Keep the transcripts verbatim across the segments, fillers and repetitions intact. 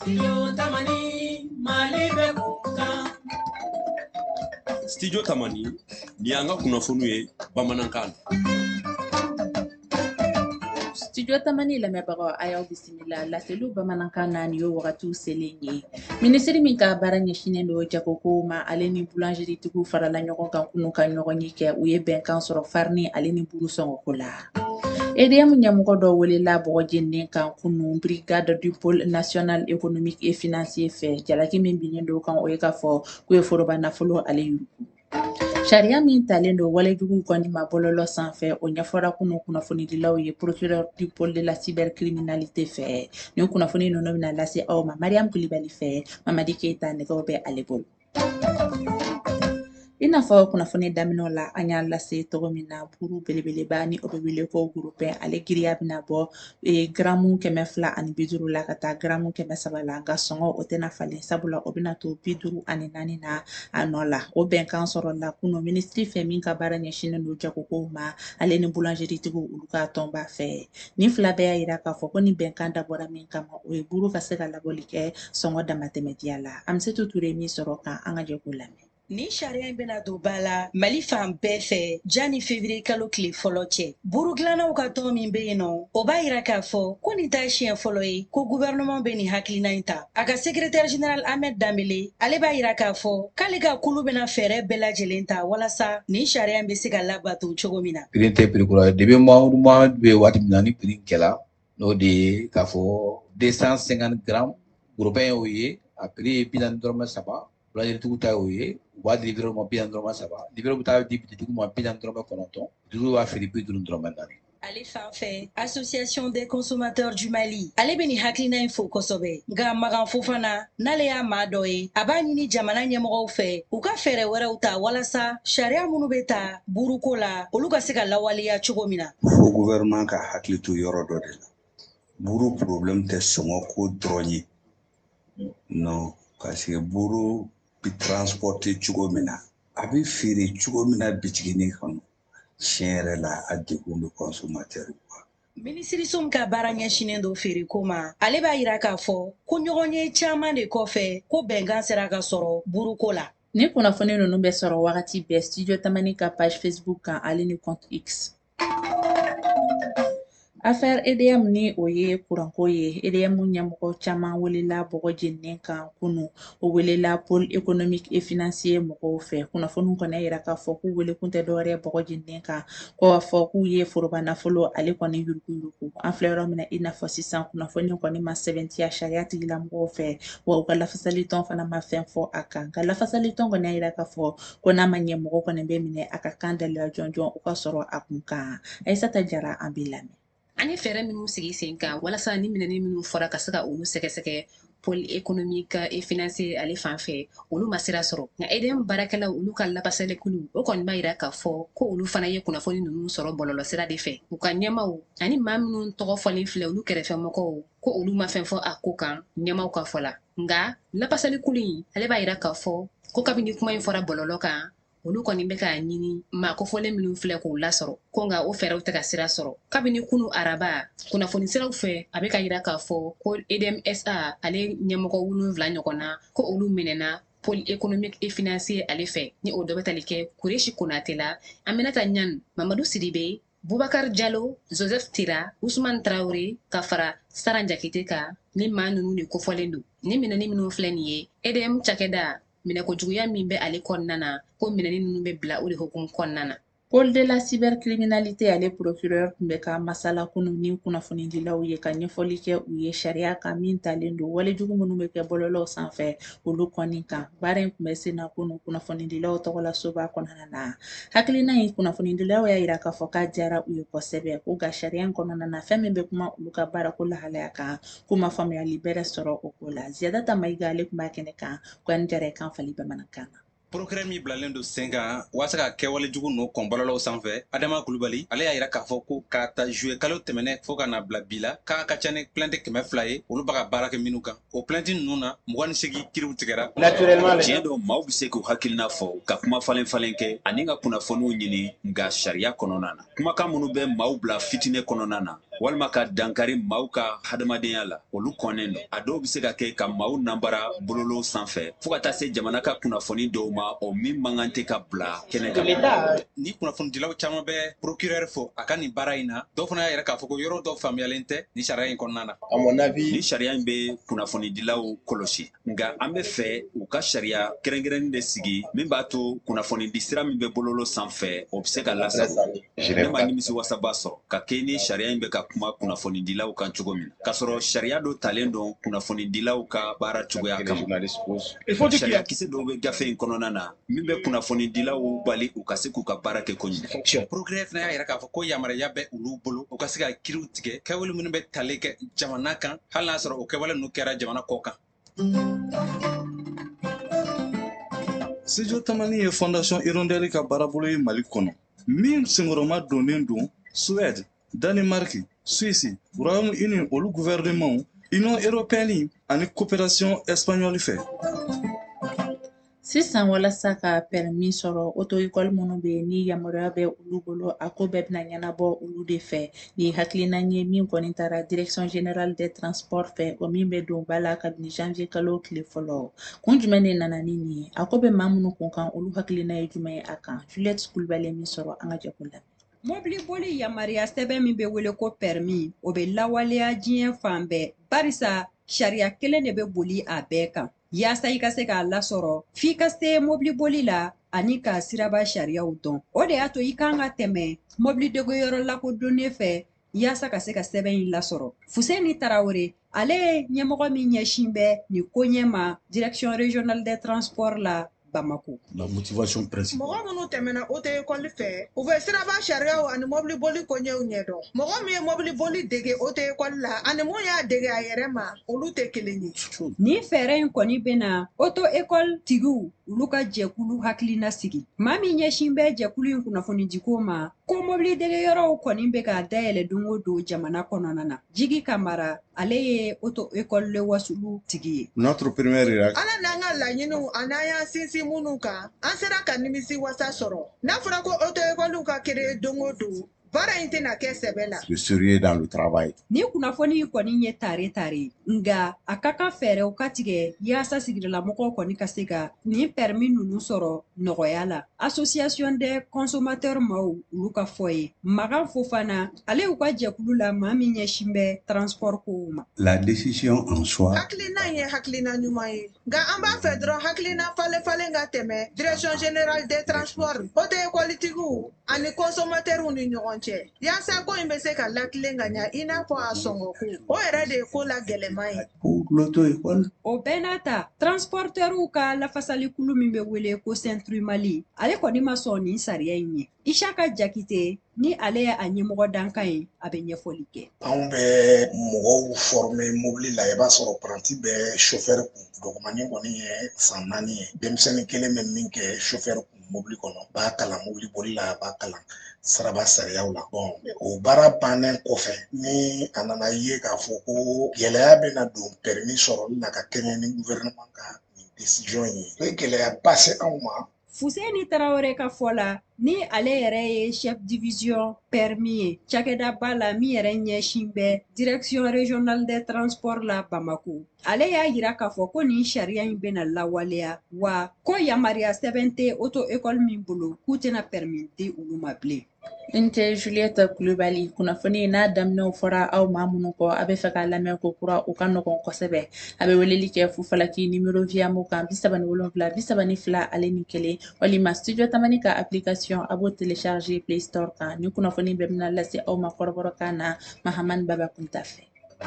Studio Tamani, Malibe Kuka. Studio Tamani, ni anga kunafunu ye bamanankan. Studio Tamani la mebara ayaw bisimila la selu bamanankan na niyo wakatu selenye. Ministeri min ka bara ɲɛsinnen do jagoko ma ale ni boulangerie tigiw farala ɲɔgɔn kan kunu ka ɲɔgɔn ye kɛ u ye bɛnkan sɔrɔ farni ale ni buru sɔngɔko la. E D M ɲɛmɔgɔ dɔ welela bɔgɔ jeninnen kan kunu brigade du pôle national économique et financier fɛ jalaki min binnen do kan o ye k'a fɔ k'u ye foroba nafolo ale yurugu. Sariya min talen do walejuguw kɔni ma bɔlɔlɔ sanfɛ o ɲɛfɔra kunu kunnafonidilaw ye procureur du pôle de la cybercriminalité fɛ nin kunnafoni ninnu bɛna lase aw ma Mariam Kulibali fɛ Mamadi Keita nɛgɛw bɛ ale bolo. I n'a fɔ kunnafoni daminɛw la an y'a lase tɔgɔ min na buru belebeleba ni o bɛ wele ko groupe ale giriya bɛna bɔ e, gramu kɛmɛ fila ani bi duuru la ka taa gramu kɛmɛ saba la nka sɔngɔ o tɛna falen sabula o bɛna to bi duuru ani naani na a nɔ la o bɛnkan sɔrɔ la kunun minisiri fɛ min ka baara ɲɛsinnen do jagokow ma ale ni boulangerie tigiw olu ka tɔnba fɛ nin fila bɛɛ y'a yira k'a fɔ ko nin bɛnkan dabɔra min kama o ye buru ka se ka labɔli kɛ sɔngɔ damatɛmɛdiya la Amisetu Ture min sɔrɔ kan an ka jɛ k'o lamɛn. Ni sariya in bena don ba la Mali fan bɛɛ fɛ jani février kalo tile fɔlɔ cɛ buru dilannaw ka tɔn min be yen nɔ o b'a yira k'a fɔ ko nin ta siɲɛ fɔlɔ ye ko gouvernement be nin hakilina in ta a ka secrétaire général Ahmed Dambele ale b'a yira k'a fɔ k'ale ka kulu bena fɛɛrɛ bɛɛ lajɛlen ta walasa nin sariya in be se ka labato cogo min na. Prix tɛ prix kura ye depuis mois be waati min na ni prix kɛla n'o de ye k'a fɔ deux cent cinquante grammes groupe y'o ye a prix ye bi naani dɔrɔmɛ saba boulangerie tigiw ta y'o ye u b'a di livre ma bi naani dɔrɔmɛ saba livre bɛ taa di bititigiw ma bi naani dɔrɔmɛ kɔnɔntɔn duuru b'a feere bi duuru dɔrɔmɛ naani. Ale fan fɛ association des consommateurs du Mali ale bɛ nin hakilina in fo kosɛbɛ nka Magan Fofana n'ale y'a maa dɔ ye a b'a ɲini jamana ɲɛmɔgɔw fɛ u ka fɛɛrɛ wɛrɛw ta walasa sariya minnu bɛ ta buruko la olu ka se ka lawaleya cogo min na. Fo gouvernement ka hakili to yɔrɔ dɔ de la buru problème tɛ sɔngɔ ko dɔrɔn ye non parce que buru bi transporter cogo min na a bɛ feere cogo min na bitiginin kɔnɔ tiɲɛ yɛrɛ la a degun bɛ consommateur kan. Minisiriso min ka baara ɲɛsinnen do feereko ma ale b'a yira k'a fɔ ko ɲɔgɔnye caman de kɔfɛ ko bɛnkan sera ka sɔrɔ buruko la. Ni kunnafoni ninnu bɛ sɔrɔ wagati bɛɛ Studio Tamani ka page Facebook kan ale ni compte X. Affaire E D M ni o ye kuranko ye E D M ɲɛmɔgɔ caman welela bɔgɔ jeninnen kan kunu o welela pôle économique et financier mɔgɔw fɛ kunnafoniw kɔni yira k'a fɔ k'u welekun tɛ dɔwɛrɛ ye bɔgɔ jeninnen kan ko k'a fɔ k'u ye foroba nafolo ale kɔni yurugu yurugu an filɛ yɔrɔ min na i n'a fɔ sisan kunnafoni kɔni ma sɛbɛntiya sariya tigilamɔgɔw fɛ wa u ka lafasali tɔn fana ma fɛn fɔ a kan nka lafasali tɔn kɔni y'a yira k'a fɔ ko n'a ma ɲɛ mɔgɔ kɔni bɛ minɛ a ka kan daliya jɔn jɔn o ka sɔrɔ a kun kan Aissata Jara an b'i lamɛn. An ye fɛɛrɛ minnu sigi sen kan walasa ni minɛni minnu fɔra ka se ka olu sɛgɛsɛgɛ pôle économique et financier ale fan fɛ olu ma sira sɔrɔ nka E D M baarakɛlaw olu ka labasalikulu o kɔni b'a yira k'a fɔ ko olu fana ye kunnafoni ninnu sɔrɔ bɔlɔlɔsira de fɛ u ka ɲɛmaw ani maa minnu tɔgɔ fɔlen filɛ olu kɛrɛfɛmɔgɔw ko olu ma fɛn fɔ a ko kan ɲɛmaw ka fɔ la nka labasalikulu in ale b'a yira k'a fɔ ko kabini kuma in fɔra bɔlɔlɔ kan olu kɔni bɛ k'a ɲini maa kofɔlen minnu filɛ k'u lasɔrɔ ko nka o fɛɛrɛw tɛ ka sira sɔrɔ kabini kunu araba kunnafoni siraw fɛ a bɛ ka yira k'a fɔ ko E D M S A ale ɲɛmɔgɔ wolonwula ɲɔgɔn na ko olu minɛna pôle économique et financier ale fɛ ni o dɔ bɛ tali kɛ Kureshi Konate la Aminata Ɲan Mamadu Sidibe Boubacar Diallo Joseph Tira Ousmane Traoré ka fara Saran Jakite kan ni maa ninnu de kofɔlen don ni minɛni minnu filɛ nin ye E D M cakɛda minɛkojuguya min bɛ ale kɔnɔna na ko minɛni ninnu bɛ bila o de hukumu kɔnɔna na. Pôle de la cybercriminalité ale procureur tun bɛ ka masala kunu ni kunnafonidilaw ye ka ɲɛfɔli kɛ u ye sariya kan min talen don walejugu minnu bɛ kɛ bɔlɔlɔw sanfɛ olu kɔni kan baara in tun bɛ sen na kunu kunnafonidilaw tɔgɔla soba kɔnɔna na hakilina in kunnafonidilaw y'a yira k'a fɔ k'a diyara u ye kosɛbɛ ko nka sariya in kɔnɔna na fɛn min bɛ kuma olu ka baarako lahalaya kan k'u ma faamuyali bɛrɛ sɔrɔ o ko la Ziyadata Mayiga ale tun b'a kɛnɛ kan ko an jara kan fali bamanankan na. Procureur min bilalen don sen kan waasa ka kɛwale jugu n'o kɔn bɔlɔlɔw sanfɛ Adama Kulubali ale y'a yira k'a fɔ ko k'a ta juillet kalo tɛmɛnɛ fo ka na bila bi la k'a ka ca ni plainte kɛmɛ fila ye olu b'a ka baara kɛ minnu kan o plainte ninnu na mugan ni seegin kiriw tigɛra. Naturellement tiɲɛ don maaw bɛ se k'u hakilina fɔ ka kuma falen falen kɛ ani ka kunnafoniw ɲini nka sariya kɔnɔna na kumakan minnu bɛ maaw bila fitinɛ kɔnɔna na walima ka dankari maaw ka hadamadenya la olu kɔnnen don a dɔw be se ka kɛ ka maaw nambara bololo sanfɛ fɔɔ ka taa se jamana ka kunnafoni dɔw ma o min mankan tɛ ka bila kɛnɛ kan. Ni kunnafonidilaw caman bɛ procureur fo a ka nin baara in na dɔw fana y'a yɛrɛ k'a fɔ ko yɔrɔ dɔw faamuyalen tɛ ni sariya in kɔnɔna na. À mon avis, ni sariya in bɛ kunnafonidilaw kɔlɔsi nka an bɛ fɛ u ka sariya kɛrɛnkɛrɛnnen de sigi min b'a to kunnafonidi sira min bɛ bololo sanfɛ o bɛ se ka lasago. Ne ma nimisi wasaba sɔrɔ ka kɛ ni sariya in bɛ ka kuma kunnafonidilaw kan cogo min na k'a sɔrɔ sariya dɔ talen don kunnafonidilaw ka baara cogoya kama. Sariya kisɛ dɔw bɛ gafe in kɔnɔna na min bɛ kunnafonidilaw bali u ka se k'u ka baara kɛ ko ɲuman. Procureur fana y'a yɛrɛ k'a fɔ ko yamaruya bɛ olu bolo u ka se ka kiiriw tigɛ kɛwale minnu bɛ tali kɛ jamana kan hali n'a sɔrɔ o kɛwale ninnu kɛra jamana kɔ kan. Studio Tamani ye Fondation Hirondelle ka baarabolo ye Mali kɔnɔ min senkɔrɔma donnen don Suède, Danemark, Suisse, Royaume-Uni olu gouvernement, Union européenne ani coopération espagnole fɛ. Sisan walasa ka permis sɔrɔ auto école minnu bɛ yen ni yamaruya bɛ olu bolo a ko bɛɛ bɛna ɲɛnabɔ olu de fɛ ni hakilina ye min kɔni taara direction générale des transports fɛ o min bɛ don ba la kabini janvier kalo tile fɔlɔ kun jumɛn de nana ni nin ye a ko bɛ maa minnu kun kan olu hakilina ye jumɛn ye a kan Juliette Kulibali min sɔrɔ an ka jɛkulu la. Mobili boli yamaruya sɛbɛn min bɛ wele ko permis o bɛ lawaleya diɲɛ fan bɛɛ barisa sariya kelen de bɛ boli a bɛɛ kan. Yaasa i ka se k'a lasɔrɔ f'i ka se mobili boli la ani ka siraba sariyaw dɔn. O de y'a to i kan ka tɛmɛ mobili degeyɔrɔ lakodɔnnen fɛ yaasa ka se ka sɛbɛn in lasɔrɔ. Fuseni Tarawele ale ye ɲɛmɔgɔ min ɲɛsin bɛ nin koɲɛ ma direction régionale des transports la Bamako. La motivation principale. Mɔgɔ minnu tɛmɛna auto école fɛ u bɛ siraba sariyaw ani mobili boli koɲɛw ɲɛdɔn. Mɔgɔ min ye mobili boli dege auto école la ani mun y'a dege a yɛrɛ ma olu tɛ kelen ye. Ni fɛɛrɛ in kɔni bɛna auto école tigiw olu ka jɛkulu hakilina sigi. Maa min ɲɛsin bɛ jɛkulu in kunnafonidiko ma ko mobili degeyɔrɔw kɔni bɛ ka dayɛlɛ don o don jamana kɔnɔna na. Jigi Kamara ale ye auto école le wasulu tigi ye. Notre première réaction. Ala n'an ka laɲiniw a n'an y'an sinsin minnu kan an sera ka nimisi wasa sɔrɔ. N'a fɔra ko auto école ka créer don o don baara in tɛna kɛ sɛbɛ la. Le sérieux dans le travail. Ni kunnafoni kɔni ye tare tare nga a ka kan fɛɛrɛw ka tigɛ yaasa sigidalamɔgɔw kɔni ka se ka nin permis ninnu sɔrɔ nɔgɔya la. Association des consommateurs maaw olu ka fɔ ye Magan Fofana ale y'u ka jɛkulu la maa min ɲɛsin bɛ transport kow ma. La décision en soi. Hakilina ye hakilina ɲuman ye nka an b'a fɛ dɔrɔn hakilina falen falen ka tɛmɛ direction générale des transports auto école tigiw ani consommateurs ni ɲɔgɔn cɛ. Yaasa ko in bɛ se ka lakilen ka ɲa i n'a fɔ a sɔngɔ ko o yɛrɛ de ye ko la gɛlɛman ye. Pour l'auto école. O bɛɛ n'a ta transporteurs ka lafasalikulu min bɛ wele ko Centre Mali ale kɔni ma sɔn nin sariya in ye. Isaka Jakite ni ale ye a ɲɛmɔgɔ dankan ye a bɛ ɲɛfɔli kɛ. Anw bɛ mɔgɔw former mobili la i b'a sɔrɔ paranti bɛ chauffeur kun dɔgɔmanin kɔni ye san naani ye denmisɛnnin kelen bɛ min kɛ chauffeur kun mobili kɔnɔ b'a kalan mobili boli la a b'a kalan saraba sariyaw la. Bon o baara bannen kɔfɛ ni a nana ye k'a fɔ ko gɛlɛya bɛna don permis sɔrɔli la ka kɛɲɛ ni gouvernement ka nin décision ye o ye gɛlɛyaba se anw ma. Fuseni Tarawele ka fɔ la ni ale yɛrɛ ye chef division permis ye cakɛdaba la min yɛrɛ ɲɛsin bɛ direction régionale des transports la Bamako. Ale y'a yira k'a fɔ ko nin sariya in bɛna lawaleya wa ko yamaruya sɛbɛn tɛ auto école min bolo k'u tɛna permis di olu ma bilen. N tɛ Juliette Kulibali kunnafoni n'a daminɛw fɔra aw maa minnu kɔ a bɛ fɛ k'a lamɛn ko kura u ka nɔgɔn kosɛbɛ a bɛ weleli kɛ Fufalaki numéro viamo kan bi saba ni wolonwula bi saba ni fila ale ni kelen walima Studio Tamani ka application a b'o télécharger Play Store kan ni kunnafoni bɛɛ bɛna lase aw ma kɔrɔbɔrɔkan na Mahamani Baba Kunta fɛ.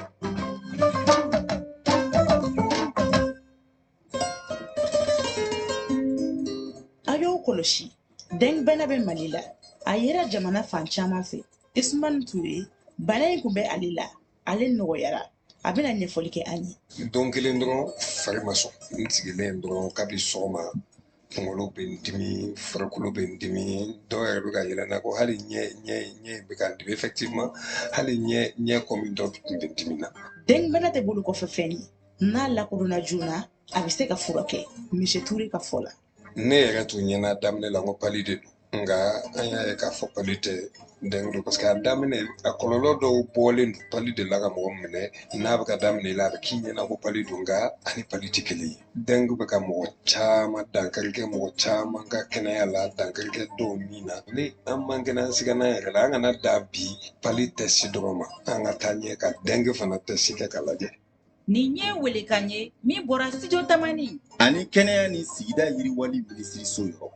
A y'o kɔlɔsi dengbɛna bɛ Mali la a yera jamana fan caman fɛ Ismail Ture bana in kun bɛ ale la ale nɔgɔyara a bɛna ɲɛfɔli kɛ an ye. Don kelen dɔrɔn fari ma sɔn n sigilen dɔrɔn kabini sɔgɔma kunkolo bɛ n dimi farikolo bɛ n dimi dɔw yɛrɛ bɛ ka yɛlɛnna ko hali ɲɛ ɲɛ ɲɛ bɛ ka n dimi effectivement hali ɲɛ ɲɛ kɔmi dɔ tun bɛ dimi na. Dengbɛna tɛ bolo kɔfɛ fɛn ye n'a lakodɔnna joona a bɛ se ka furakɛ Monsieur Ture ka fɔ la. Ne yɛrɛ tun ɲɛna daminɛ la n ko pali de don nga an y'a ye k'a fɔ pali tɛ dɛngu don parce que a daminɛ a kɔlɔlɔ dɔw bɔlen don pali de la ka mɔgɔ minɛ n'a bɛ ka daminɛ la a bɛ k'i ɲɛna ko pali don nka ani pali tɛ kelen ye dɛngu bɛ ka mɔgɔ caman dankari kɛ mɔgɔ caman ka kɛnɛya la dankari kɛ dɔw min na ni an man kɛnɛ an siga n'an yɛrɛ la an kana da bi pali tɛ si dɔrɔn ma an ka taa ɲɛ ka dɛngu fana tɛ si kɛ ka lajɛ. Nin ye welekan ye min bɔra Studio Tamani ani kɛnɛya ni sigida yiriwali minisiriso yɔrɔ.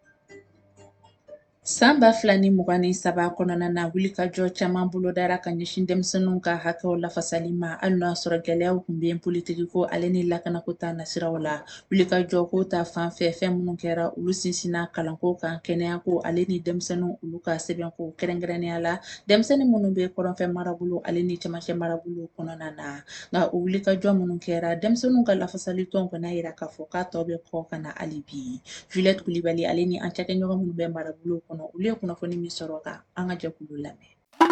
San ba fila ni mugan ni saba kɔnɔna na wulikajɔ caman bolodara ka ɲɛsin denmisɛnninw ka hakɛw lafasali ma hali n'a sɔrɔ gɛlɛyaw tun bɛ politiki ko ale ni lakanako ta nasiraw la. Wulikajɔ ko ta fan fɛ fɛn minnu kɛra olu sinsinna kalanko kan kɛnɛya ko ale ni denmisɛnninw olu ka sɛbɛnko kɛrɛnkɛrɛnnenya la denmisɛnnin minnu bɛ kɔrɔnfɛ marabolo ale ni cɛmancɛ marabolo kɔnɔna na nka o wulikajɔ minnu kɛra denmisɛnninw ka lafasali tɔn kɔni y'a jira k'a fɔ k'a tɔ bɛ kɔ ka na hali bi. Juliette Kulibali ale ni an cakɛɲɔgɔn minnu bɛ marabolo kɔnɔ olu ye kunnafoni min sɔrɔ ka an ka jɛkulu lamɛn.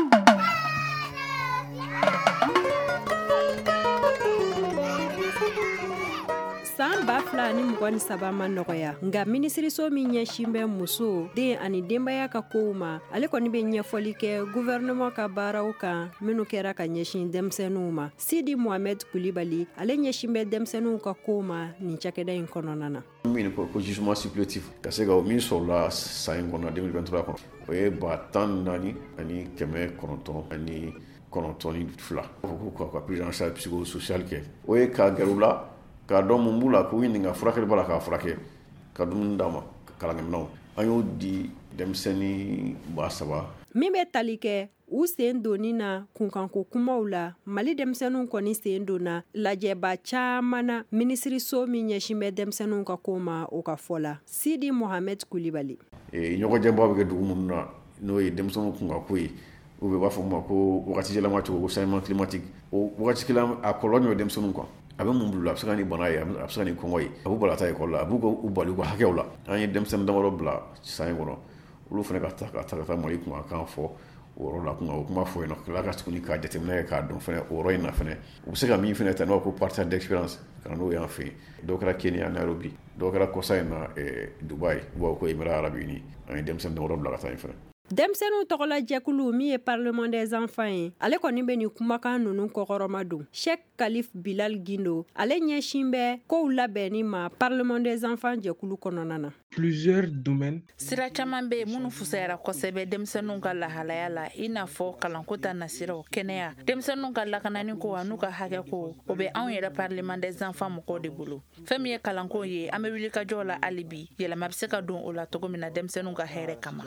San ba fila ni mugan ni saba ma nɔgɔya nka minisiriso min ɲɛsin bɛ muso den ani denbaya ka kow ma ale kɔni bɛ ɲɛfɔli kɛ gouvernement ka baaraw kan minnu kɛra ka ɲɛsin denmisɛnninw ma. Sidi Mohamed Kulibali ale ɲɛsin bɛ denmisɛnninw ka kow ma nin cakɛda in kɔnɔna na. Min ko jugement supplétif ka se ka o min sɔrɔla san in kɔnɔ deux mille vingt-trois kɔnɔ o ye ba tan naani ani kɛmɛ kɔnɔntɔn ani kɔnɔntɔn ni fila ko ka prise en charge psychosociale kɛ o ye ka gɛrɛ u la k'a dɔn mun b'u la k'u ɲininka furakɛli b'a la k'a furakɛ ka dumuni d'a ma kalankɛminɛnw an y'o di denmisɛnnin ba saba min bɛ tali kɛ u sen donni na kunkanko kumaw la Mali denmisɛnninw kɔni sen donna lajɛba caman na minisiriso min ɲɛsin bɛ denmisɛnninw ka ko ma o ka fɔ la. Sidi Mohamed Kulibali ɲɔgɔnjɛba bɛ kɛ dugu minnu na n'o ye denmisɛnninw kunkanko ye u bɛ b'a fɔ ma ko wagati yɛlɛma cogo ko changement climatique o wagati kelen a kɔlɔlɔ ɲɔ denmisɛnninw kan a bɛ mun bila a bɛ se ka ni bana ye a bɛ se ka ni kɔngɔ ye a b'u bala taa ekɔli la a b'u u bali u ka hakɛw la an ye denmisɛnnin damadɔ bila san in kɔnɔ olu fana ka taa ka taa ka taa Mali kun kan fɔ o yɔrɔ la kun o kuma fɔ yen nɔ tila ka tuguni k'a jateminɛ k'a dɔn fana o yɔrɔ in na fana u bɛ se ka min fana ta n'o ko partage d'expérience ka n'o y'an fɛ yen dɔw kɛra Kenya Nairobi dɔw kɛra kɔsa in na Dubai u ko Émirats Arabes Unis an ye denmisɛnnin damadɔ bila ka taa yen fana. Denmisɛnninw tɔgɔla jɛkulu min ye Parlement des enfants ye ale kɔni bɛ nin kumakan ninnu kɔkɔrɔma don. Sheikh Kalif Bilal Gindo ale ɲɛsin bɛ kow labɛnni ma Parlement des enfants jɛkulu kɔnɔna na. Plusieurs domaines. Sira caman bɛ yen minnu fusayara kosɛbɛ denmisɛnninw ka lahalaya la i n'a fɔ kalanko ta nasiraw kɛnɛya denmisɛnninw ka lakanani ko a n'u ka hakɛ ko o bɛ anw yɛrɛ Parlement des enfants mɔgɔw de bolo. Fɛn min ye kalanko ye an bɛ wuli ka jɔ la hali bi yɛlɛma bɛ se ka don o la cogo min na denmisɛnninw ka hɛrɛ kama.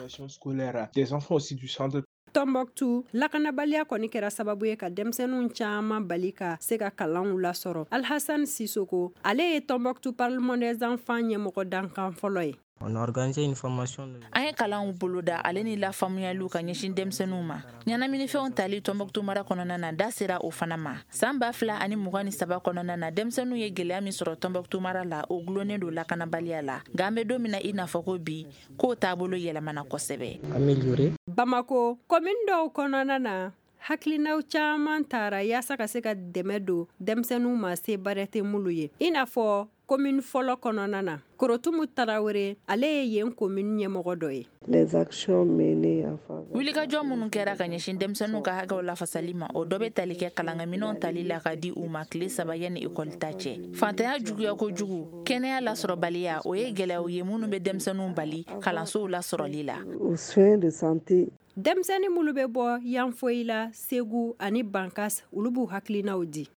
Des enfants aussi du centre. Tombouctou lakanabaliya kɔni kɛra sababu ye ka denmisɛnninw caman bali ka se ka kalanw lasɔrɔ. Alhassan Sissoko ale ye Tombouctou Parlement des enfants ɲɛmɔgɔ dankan fɔlɔ ye. On a organisé une formation. An ye kalanw boloda ale ni lafaamuyaliw ka ɲɛsin denmisɛnninw ma. Ɲɛnaminifɛnw tali Tombouctou mara kɔnɔna na da sera o fana ma. San ba fila ani mugan ni saba kɔnɔna na denmisɛnninw ye gɛlɛya min sɔrɔ Tombouctou mara la o gulonnen don lakanabaliya la. Nka an bɛ don min na i n'a fɔ ko bi k'o taabolo yɛlɛmana kosɛbɛ. Améliorer. Bamako commune dɔw kɔnɔna na hakilinaw caman taara yaasa ka se ka dɛmɛ don denmisɛnninw ma se baara tɛ mulu ye i n'a fɔ commune fɔlɔ kɔnɔna na Korotumu Tarawele ale ye yen commune ɲɛmɔgɔ dɔ ye. Les actions menées en faveur. Wulikajɔ minnu kɛra ka ɲɛsin denmisɛnninw ka hakɛw lafasali ma o dɔ bɛ tali kɛ kalankaminɛw tali la ka di u ma tile saba yanni ekɔli ta cɛ. Fantanya juguya kojugu kɛnɛya lasɔrɔbaliya o ye gɛlɛyaw ye minnu bɛ denmisɛnninw bali kalansow lasɔrɔli la. Aux soins de santé. Denmisɛnnin minnu bɛ bɔ Yanfoyi la Segu ani Bankas olu b'u hakilinaw di.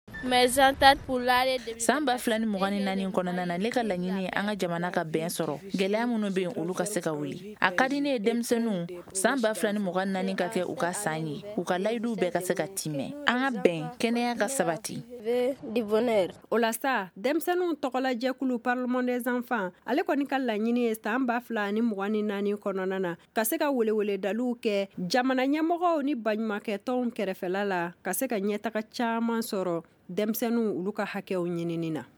San ba fila ni mugan ni naani kɔnɔna na ne ka laɲini ye an ka jamana ka bɛn sɔrɔ gɛlɛya minnu bɛ yen olu ka se ka wuli a ka di ne ye denmisɛnninw san ba fila ni mugan ni naani ka kɛ u ka san ye u ka layiduw bɛɛ ka se ka timɛ an ka bɛn kɛnɛya ka sabati. O la sa denmisɛnninw tɔgɔla jɛkulu Parlement des enfants ale kɔni ka laɲini ye san ba fila ni mugan ni naani kɔnɔna na ka se ka weleweledaliw kɛ jamana ɲɛmɔgɔw ni baɲumankɛtɔnw kɛrɛfɛla la ka se ka ɲɛtaga caman sɔrɔ denmisɛnninw olu ka hakɛw ɲinini na.